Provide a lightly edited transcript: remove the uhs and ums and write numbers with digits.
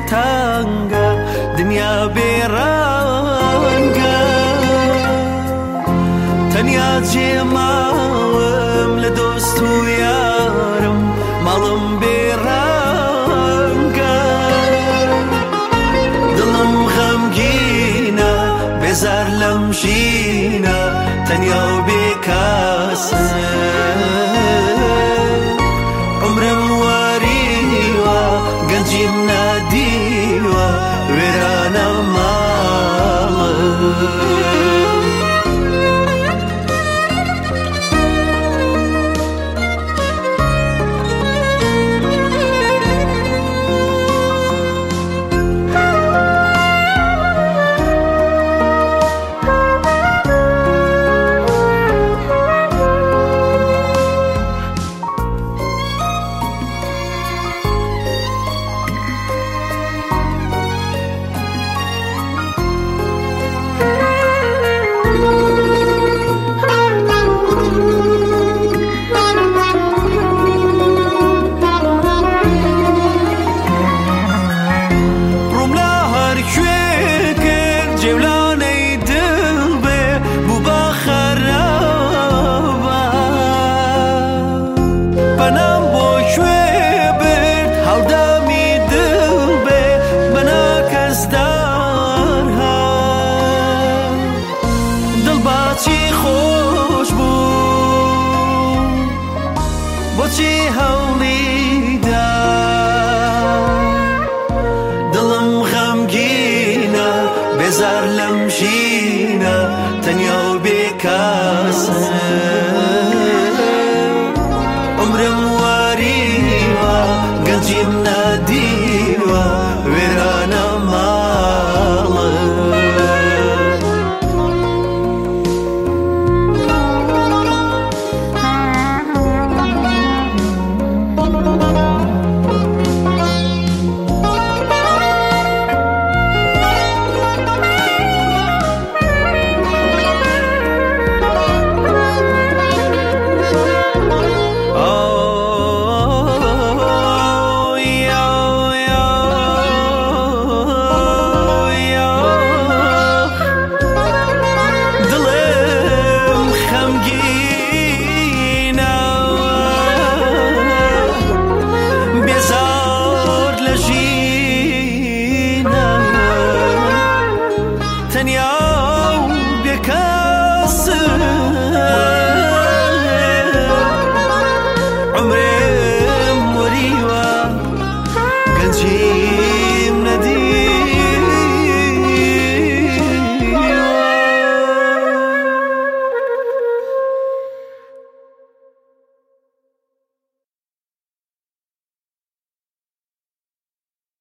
تنگا دنیا بیرانگا تنیا جێماوم لە دۆست و یارم ماڵم بیرانگا دڵم غەمگینە بێزار لەم ژینە تەنیا و بێکاسە عمرم وەریوە گەنجیم نادیوە وێرانە ماڵم بۆچی هەوڵیدا دڵم غەمگینە بێزار لەم ژینە تەنیا و بێکاسە عمرم وەریوە گەنجیم نادیوە وێرانە ماڵم عمرم وەریوە گەنجی